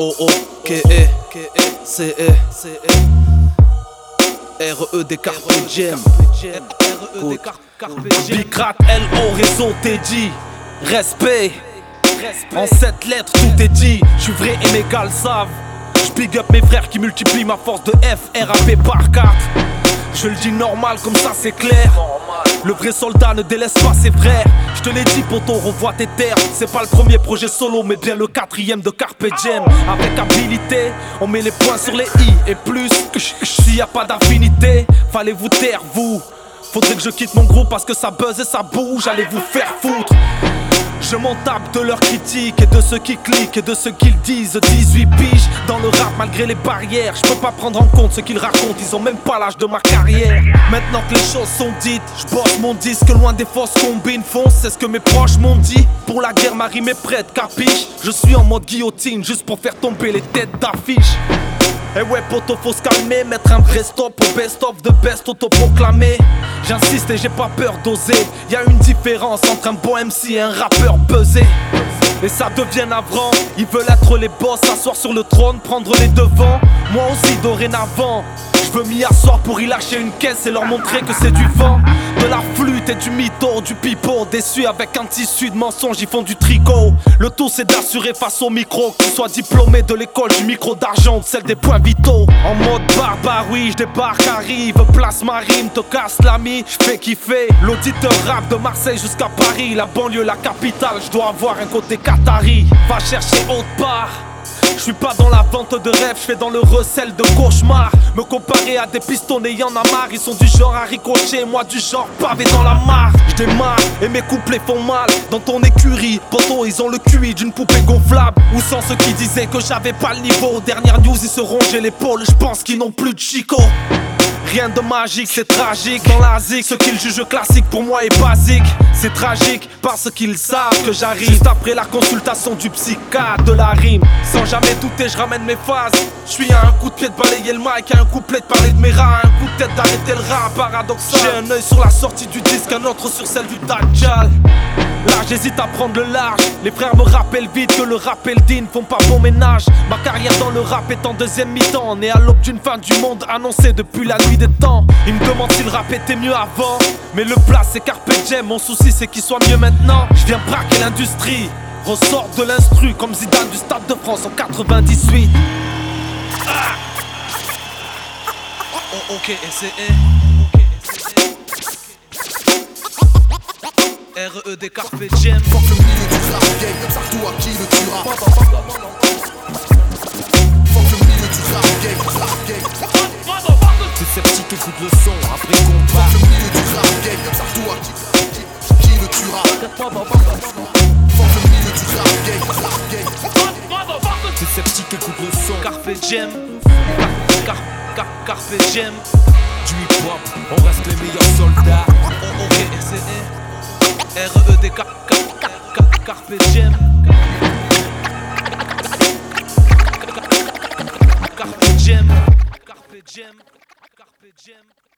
R-O-O-K-E-C-E R-E-D Carpe Diem. Big Rat, L-O, réseau Teddy. Respect. En 7 lettres tout est dit. J'suis vrai et mes gars le savent. J'big up mes frères qui multiplient ma force de F, R-A-P par 4. Je le dis normal comme ça c'est clair. Le vrai soldat ne délaisse pas ses frères. Je te l'ai dit poto, revois tes terres. C'est pas le premier projet solo mais bien le 4ème de Carpe Diem. Avec habilité, on met les points sur les i. Et plus, s'il y a pas d'affinité, fallait vous taire vous. Faudrait que je quitte mon groupe parce que ça buzz et ça bouge. Allez vous faire foutre. Je m'en tape de leurs critiques et de ceux qui cliquent et de ceux qu'ils disent. 18 piges dans le rap malgré les barrières. Je peux pas prendre en compte ce qu'ils racontent, ils ont même pas l'âge de ma carrière. Maintenant que les choses sont dites, je bosse mon disque loin des fausses combines. Fonce, c'est ce que mes proches m'ont dit. Pour la guerre ma rime est prête, capiche. Je suis en mode guillotine juste pour faire tomber les têtes d'affiche. Eh ouais poto faut se calmer, mettre un vrai stop au best-of de best autoproclamé. J'insiste et j'ai pas peur d'oser. Y'a une différence entre un bon MC et un rappeur buzzé. Et ça devient navrant. Ils veulent être les boss, s'asseoir sur le trône, prendre les devants. Moi aussi dorénavant je veux m'y asseoir pour y lâcher une caisse et leur montrer que c'est du vent. De la flûte et du mytho, du pipeau. Déçu avec un tissu de mensonges, ils font du tricot. Le tout c'est d'assurer face au micro que tu sois diplômé de l'école du micro d'argent ou celle des points vitaux. En mode barbare, oui, je débarque, arrive, place ma rime, te casse l'ami, je fais kiffer. L'auditeur rap de Marseille jusqu'à Paris, la banlieue, la capitale, je dois avoir un côté qatari. Va chercher autre part. Je suis pas dans la vente de rêves, je fais dans le recel de cauchemar. Me comparer à des pistonnés, y'en a marre. Ils sont du genre à ricocher, moi du genre pavé dans la mare. Je démarre et mes couplets font mal. Dans ton écurie, poto, ils ont le QI d'une poupée gonflable. Ou sans ceux qui disaient que j'avais pas le niveau. Dernière news, ils se rongeaient l'épaule, je pense qu'ils n'ont plus de chico. Rien de magique, c'est tragique. Dans la zik, ce qu'ils jugent classique pour moi est basique. C'est tragique parce qu'ils savent que j'arrive juste après la consultation du psychiatre de la rime. Sans jamais douter, je ramène mes phases. Je suis à un coup de pied de balayer le mic, à un couplet de parler de mes rats, à un coup de tête d'arrêter le rap paradoxal. J'ai un œil sur la sortie du disque, un autre sur celle du Dajjal. Là j'hésite à prendre le large. Les frères me rappellent vite que le rap et le din font pas bon ménage. Ma carrière dans le rap est en deuxième mi-temps. Né à l'aube d'une fin du monde annoncée depuis la nuit des temps. Ils me demandent si le rap était mieux avant. Mais le plat c'est Carpe Diem. Mon souci c'est qu'il soit mieux maintenant. Je viens braquer l'industrie. Ressort de l'instru comme Zidane du Stade de France en 98. O-O-K-E-C-E R-E-D Carpe Diem. Fuck le milieu du rap game, partout à qui le tuera. Fuck le milieu du rap game. C'est sceptique, écoute le son, après combat. Fuck le milieu du rap game, partout à qui le tuera. Fuck le milieu du rap game. C'est sceptique, écoute le son. Carpe Diem. Carpe Diem. Du hip hop, on reste les meilleurs soldats. O-O-K-E-C-E R-E-D Carpe Diem. Carpe Diem. Carpe Diem. Carpe Diem.